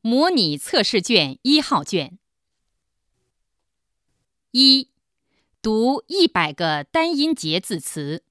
模拟测试卷1号卷。1. 读100个单音节字词。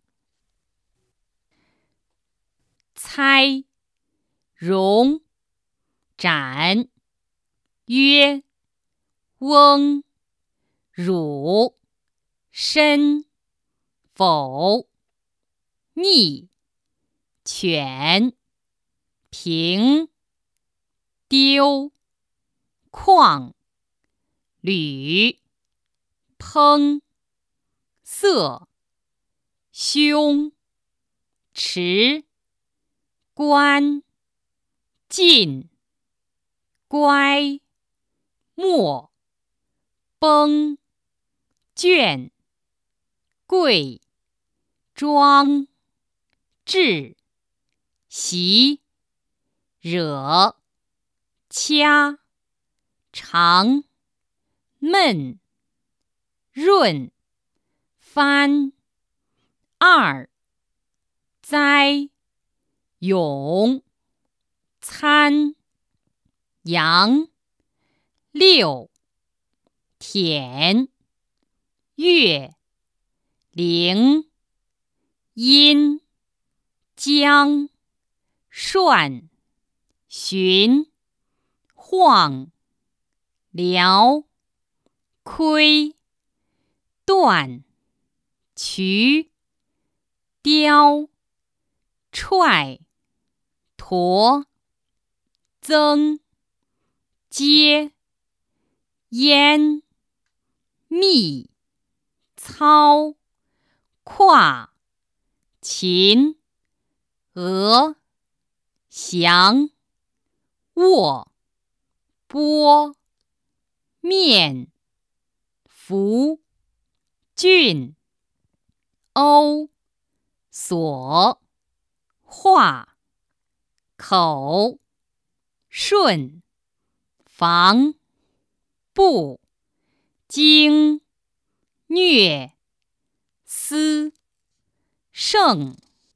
猜、容、展、约、翁、汝、申、否、逆、犬、平、丢、况、履、烹、色、凶、迟、观、进、乖、没、崩、卷、贵、庄、治、习、惹、掐、长、闷、润、翻、二、栽、咏、参、扬、六、舔、月、灵、阴、将、涮、寻、晃、辽、亏、断、渠、雕、踹、驼、增、接、淹、密、操、跨、秦、俄、降、握、拨、面、服、郡、欧、所、化、口、顺、防、不、经、虐、思、胜、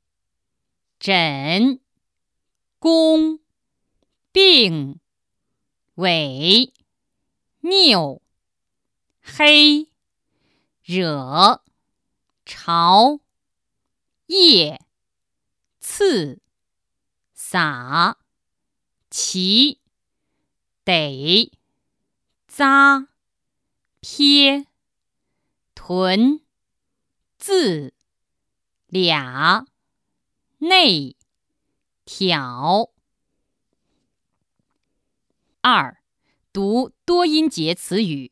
诊、公、病、伪、拗、黑、惹、潮、叶、刺、撒、齐、得、扎、撇、屯、自、俩、内、挑。2. 读多音节词语。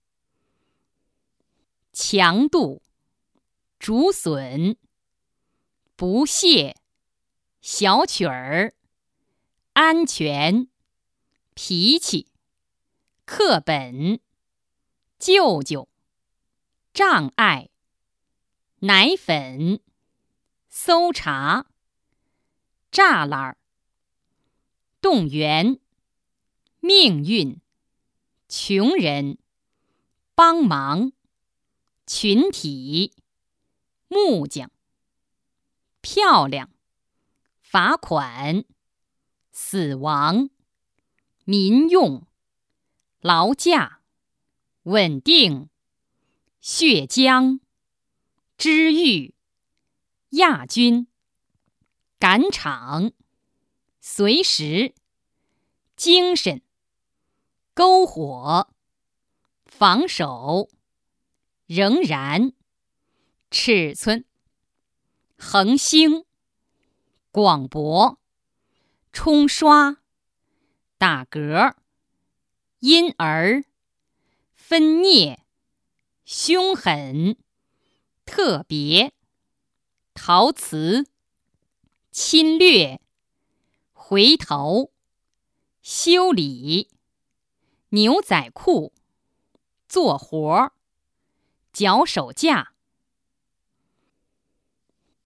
强度、竹笋、不屑、小曲儿、安全、脾气、课本、舅舅、障碍、奶粉、搜查、栅栏、动员、命运、穷人、帮忙、群体、木匠、漂亮、罚款、死亡、民用、劳驾、稳定、血浆、知遇、亚军、赶场、随时、精神、篝火、防守、仍然、尺寸、恒星、广播、冲刷、打嗝、婴儿、分裂、凶狠、特别、陶瓷、侵略、回头、修理、牛仔裤、做活、脚手架、